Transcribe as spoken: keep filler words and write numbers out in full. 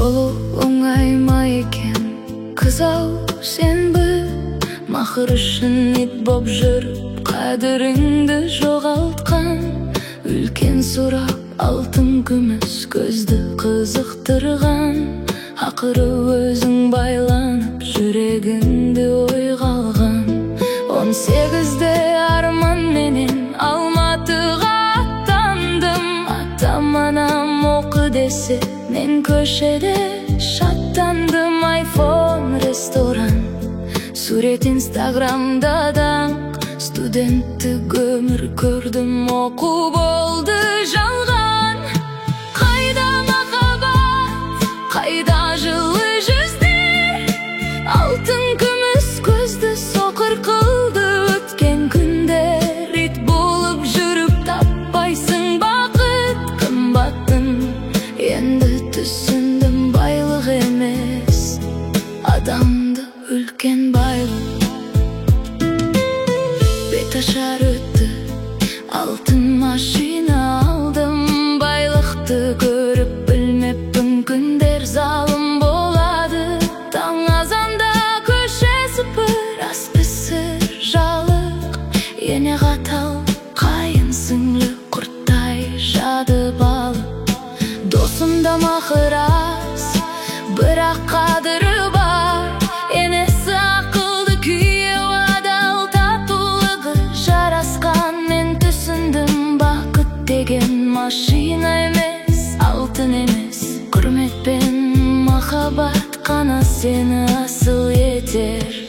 болу оңай ма екен? Кыз ау, сен біл, махыр үшін ит боп жүріп қадіріңді жоғалтқан. Үлкен сұрақ, алтын күміс көзді қызықтырған. Ақыры өзің байланып жүрегіңді ойға алған. Он сегізде арман менен Алматыға аттандым. Атам анам оқы десе, мен көшеде шаттандым. Айфон, ресторан, сурет инстаграмда даңқ. Студенттік өмір көрдім, оқу болды жалған. Қайда махаббат, қайда жылы жүздер? Алтын күміс көзді соқыр қылды өткен күндер. Ит болып жүріп таппайсың бақыт қымбатын. Енді түсіндім, байлық емес, адамды үлкен байлық. Беташар өтті, алтын машина алдым. Байлықты көріп білмеппін, күндер залым болады. Таң азанда көше сыпыр, ас пісір жалық. Ене қатал қайын сіңлі құрттай жады балық. Досымда мақырас, бірақ қадірі бар. Енесі ақылды, күйеу адал, татулығы жарасқан. Мен түсіндім, бақыт деген машина емес, алтын емес, құрмет пен махаббат қана сені асыл етер.